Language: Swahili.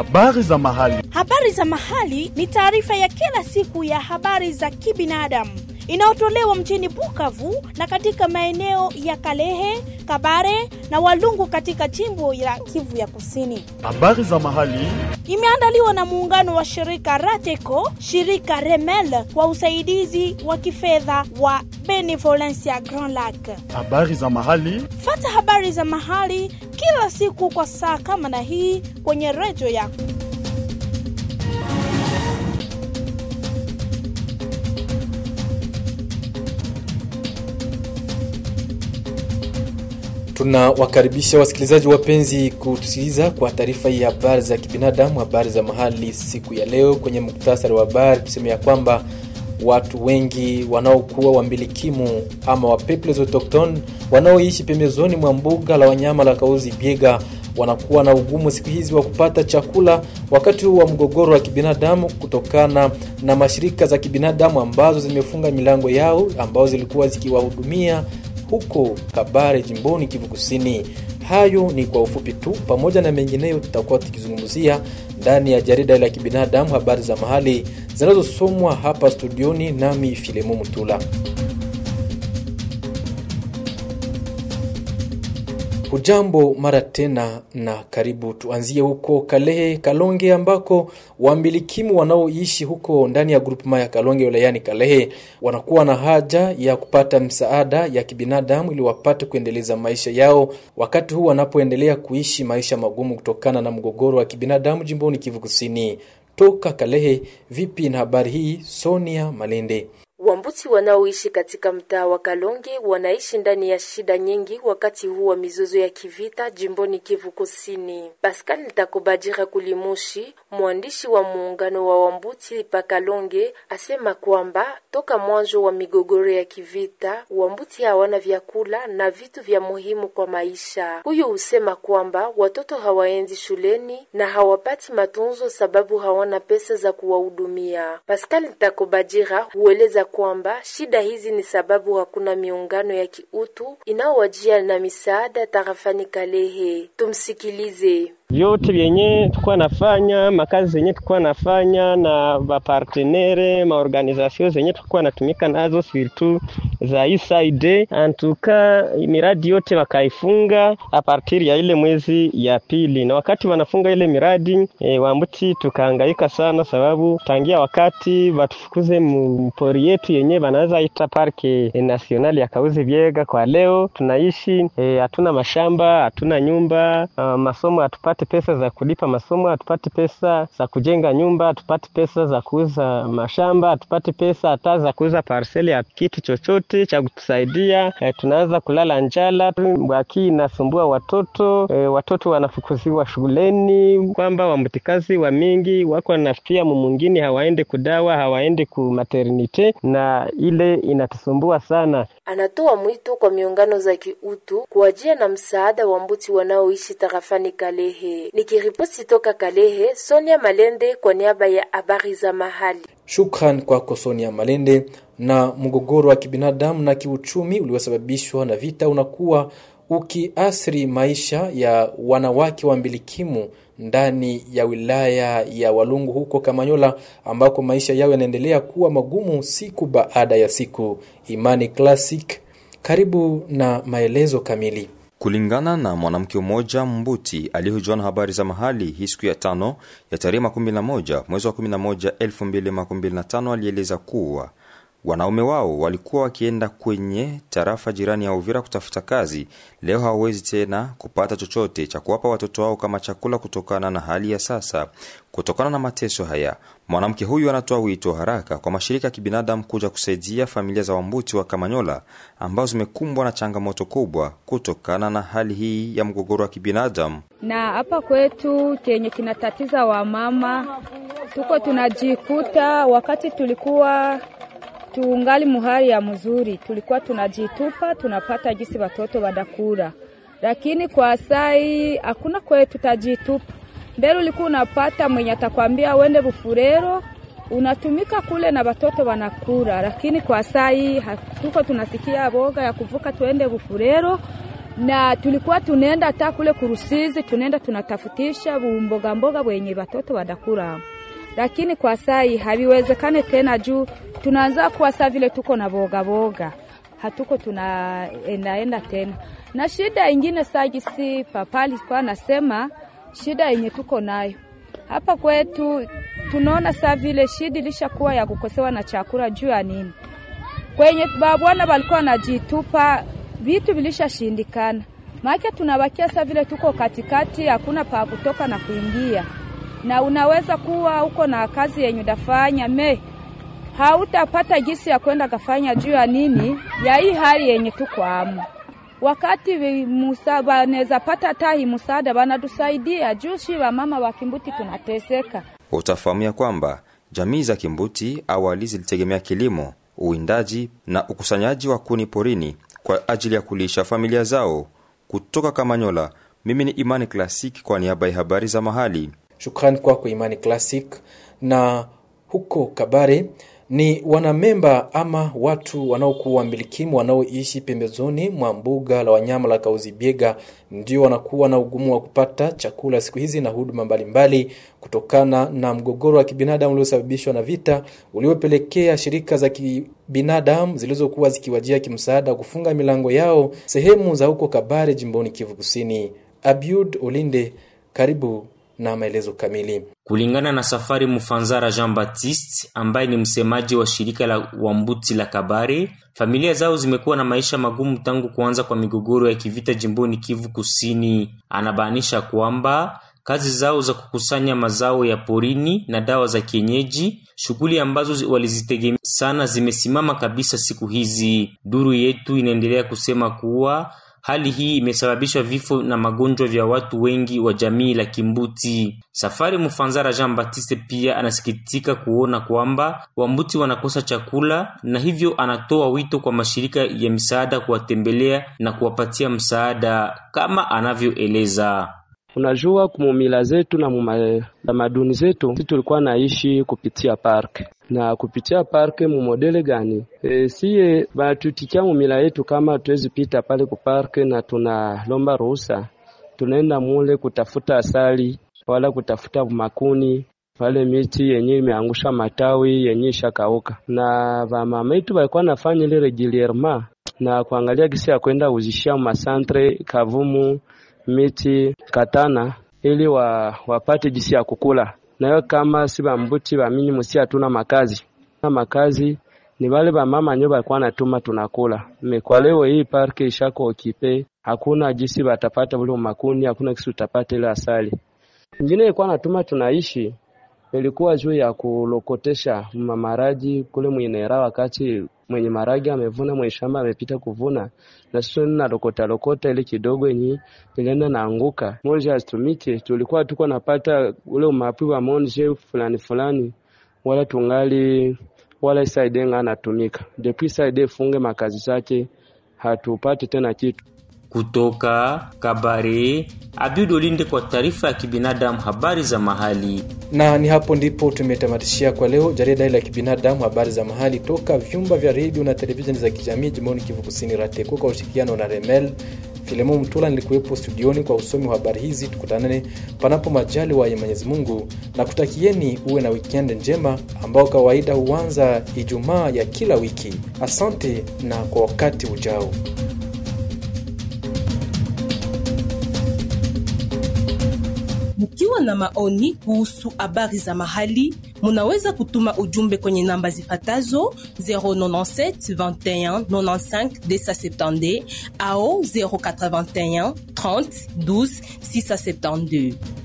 Habari za mahali. Habari za mahali ni taarifa ya kila siku ya habari za kibinadamu inayotolewa mjini Bukavu na katika maeneo ya Kalehe, Kabare na Walungu katika jimbo la Kivu ya Kusini. Habari za mahali imeandaliwa na muungano wa shirika Rateco, shirika Remel kwa usaidizi wa kifedha wa Benevolencia Grand Lac. Habari za mahali. Fuata habari za mahali kila siku kwa saa kama na hii kwenye redio yako. Tunawakaribisha wasikilizaji wapenzi kutusikiliza kwa taarifa hii ya habari za kibinadamu, habari za mahali siku ya leo. Kwenye muktasari wa habari tuseme ya kwamba watu wengi wanaokuwa wambilikimu ama wa peuples autochtones wanaoishi pembezoni mwa mbuga la wanyama la Kahuzi-Biega wanakuwa na ugumu siku hizi wa kupata chakula wakati huu wa mgogoro wa kibinadamu kutokana na mashirika za kibinadamu ambazo zimefunga milango yao ambazo zilikuwa zikiwahudumia huko Kabare jimboni Kivu Kusini. Hayo ni kwa ufupi tu, pamoja na mengineyo tutakuwa tukizungumzia ndani ya jarida la kibinadamu habari za mahali zinazosomwa hapa studioni nami Filemo Mutula. Hujambo mara tena na karibu. Tuanzie huko Kalehe Kalonge ambako wambilikimu wanaoishi huko ndani ya grupema ya Kalonge wilayani Kalehe wanakuwa na haja ya kupata msaada ya kibinadamu ili wapate kuendeleza maisha yao wakati huu wanapoendelea kuishi maisha magumu kutokana na mgogoro wa kibinadamu jimboni Kivu Kusini. Toka Kalehe, vipi na habari hii? Sonia Malende. Wambuti wanaoishi katika mtaa wa Kalonge wanaishi ndani ya shida nyingi wakati huu wa mizozo ya kivita jimboni Kivu Kusini. Pascal Takobajira Kulimushi, mwandishi wa muungano wa Wambuti pa Kalonge, asema kwamba toka mwanzo wa migogoro ya kivita Wambuti hawana vyakula na vitu vya muhimu kwa maisha. Huyu husema kwamba watoto hawaendi shuleni na hawapati matunzo sababu hawana pesa za kuwahudumia. Pascal Takobajira hueleza kwamba shida hizi ni sababu hakuna miungano ya kiutu inaowajia na misaada tarafani Kalehe. Tumsikilize. Vyote vyenye tukua nafanya, makazi zenye tukua nafanya na bapartenere, maorganizasyon zenye tukua natumika nazo surtout za USAID, antuka miradi yote wakaifunga a partir ya ile mwezi ya pili. Na wakati wanafunga ile miradi, Wambuti tukahangaika sana sababu tangia wakati watufukuze mpori yetu yenye banaweza ita parke nationali ya Kahuzi-Biega, kwa leo tunaishi hatuna mashamba, hatuna nyumba, masomo hatupate pesa za kulipa masomo, hatupate pesa za kujenga nyumba, hatupate pesa za kuuza mashamba, hatupate pesa hata za kuuza parcel ya kitu chochote cha kutusaidia. Tunaanza kulala njala, baki inasumbua watoto, watoto wanafukuziwa shuleni, kwamba wambutikazi wa mingi wako wanafikia mwingine hawaende kudawa, hawaende ku maternite, na ile inatusumbua sana. Anatoa mwito kwa miungano za kiutu kuajia na msaada Wambuti wanaoishi tarafani Kalehe. Nikiripoti toka Kalehe, Sonia Malende kwa niaba ya habari za mahali. Shukran kwako Sonia Malende. Na mgogoro wa kibinadamu na kiuchumi uliosababishwa na vita unakuwa ukiathiri maisha ya wanawake wambilikimu ndani ya wilaya ya Walungu huko Kamanyola, ambako maisha yao yanaendelea kuwa magumu siku baada ya siku. Imani Classic, karibu na maelezo kamili. Kulingana na mwanamke mmoja Mbuti aliyehojiwa na habari za mahali hii siku ya 5 ya tarehe 11 mwezi wa 11 2025, alieleza kuwa wanaume wao walikuwa wakienda kwenye tarafa jirani ya Uvira kutafuta kazi. Leo hawawezi tena kupata chochote cha kuwapa watoto wao kama chakula kutokana na hali ya sasa. Kutokana na mateso haya, mwanamke huyu anatoa wito haraka kwa mashirika ya kibinadamu kuja kusaidia familia za Wambuti wa Kamanyola ambao zimekumbwa na changamoto kubwa kutokana na hali hii ya mgogoro wa kibinadamu. Na hapa kwetu kenye kinatatiza wa mama, tuko tunajikuta wakati tulikuwa tuungali muhari ya mzuri, tulikuwa tunajitupa, tunapata gisi watoto badakura. Lakini kwa sai hakuna kwetu tutajitupa. Mbele ulikuwa unapata mwenye atakwambia uende Bufurero, unatumika kule na watoto wanakura. Lakini kwa sai tuko tunasikia boga ya kuvuka tuende Bufurero, na tulikuwa tunaenda hata kule kurusizi, tunaenda tunatafutisha mboga mboga wenye watoto wadakura. Lakini kwa sai haviwezekane tena juu tunaanza kuwa saa vile tuko na boga hatuko tunaenda tena. Na shida ingine si papali kwa nasema shida yenye tuko nayo hapa kwetu, tunaona saa vile shida ilishakuwa ya kukosewa na chakula juu ya nini. Kwenye babwana walikuwa wanajitupa, vitu vilishashindikana. Maana tunabakia saa vile tuko katikati, hakuna pa kutoka na kuingia. Na unaweza kuwa uko na kazi yenye udafanya hautapata jinsi ya kwenda kufanya juu ya nini ya hii hali yenye tuko amu. Wakati musaba neza pata tahi musada banatusaidia juu shi wa mama wa Kimbuti tunateseka. Utafahamia kwamba jamii za Kimbuti awali zilitegemea kilimo, uwindaji na ukusanyaji wa kuni porini kwa ajili ya kulisha familia zao. Kutoka Kamanyola, mimi ni Imani Classic kwa niaba ya habari za mahali. Shukrani kwako Imani Classic. Na huko Kabare ni wanamemba ama watu wanaokuwa mbilikimu wanaoishi pembezoni mwa mbuga la wanyama la Kauzibiega ndio wanakuwa na ugumu wa kupata chakula siku hizi na huduma mbalimbali kutokana na mgogoro wa kibinadamu uliosababishwa na vita uliopelekea shirika za kibinadamu zilizokuwa zikiwajia kimsaada kufunga milango yao sehemu za huko Kabare jimboni Kivu Kusini. Abiud Olinde, karibu na maelezo kamili. Kulingana na Safari Mufanzara Jean Baptiste ambaye ni msemaji wa shirika la Wambuti la Kabare, familia zao zimekuwa na maisha magumu tangu kuanza kwa migogoro ya kivita jimboni Kivu Kusini. Anabainisha kwamba kazi zao za kukusanya mazao ya porini na dawa za kienyeji, shughuli ambazo walizitegemea sana, zimesimama kabisa siku hizi. Duru yetu inaendelea kusema kuwa hali hii imesababisha vifo na magonjwa vya watu wengi wa jamii la Kimbuti. Safari Mufanzara Jean Baptiste pia anasikitika kuona kwamba Wambuti wanakosa chakula, na hivyo anatoa wito kwa mashirika ya misaada kuwatembelea na kuwapatia msaada kama anavyoeleza. Unajua kumumila zetu na tamaduni zetu, sisi tulikuwa naishi kupitia park. Na kupitia park modele gani? Siye batutikia mumila yetu kama tuwezi pita pale ku park na tunalomba ruhusa. Tunaenda mule kutafuta asali wala kutafuta makuni, pale miti yenye imeangusha matawi yenye shakauka. Na mama yetu walikuwa nafanya ile regulierement na kuangalia gisi ya kwenda uzishia masantre Kavumu, miti Katana ili wapate jinsi ya kukula. Na kama si Bambuti bamini musi hatuna makazi. Na makazi ni wale ba mama nyo balikuwa natuma tunakula. Kwa leo hii park ishako okipe, hakuna jinsi batapata bule makuni, hakuna kisu utapata ile asali. Ingine ilikuwa natuma tunaishi ilikuwa juu ya kulokotesha mamaraji kule mwenera, wakati mwenye maragi amevuna, mwenye shamba amepita kuvuna, na sisi na lokota ile kidogo yenye ilienda naanguka. Moja astumike tulikuwa tuko napata ule umapi wa monje fulani wala tungali wala Saide anatumika. Depuis Saide funge makazi zake hatupate tena kitu. Kutoka Kabare, Abiud Olinde kwa taarifa ya kibinadamu habari za mahali. Na ni hapo ndipo tumetamatishia kwa leo jarida la kibinadamu habari za mahali toka vyumba vya radio na televisheni za kijamii jimboni Kivu Kusini Rateko kwa ushirikiano na Remel. Filemo Mtula nilikuwepo studioni kwa usomi wa habari hizi. Tukutanane panapo majaliwa ya Mwenyezi Mungu, na kutakieni uwe na weekend njema ambao kawaida huanza Ijumaa ya kila wiki. Asante na kwa wakati ujao. Mkiwa na maoni kuhusu habari za mahali, munaweza kutuma ujumbe kwenye namba zifatazo 097 21 95 270 au 081 30 12 672.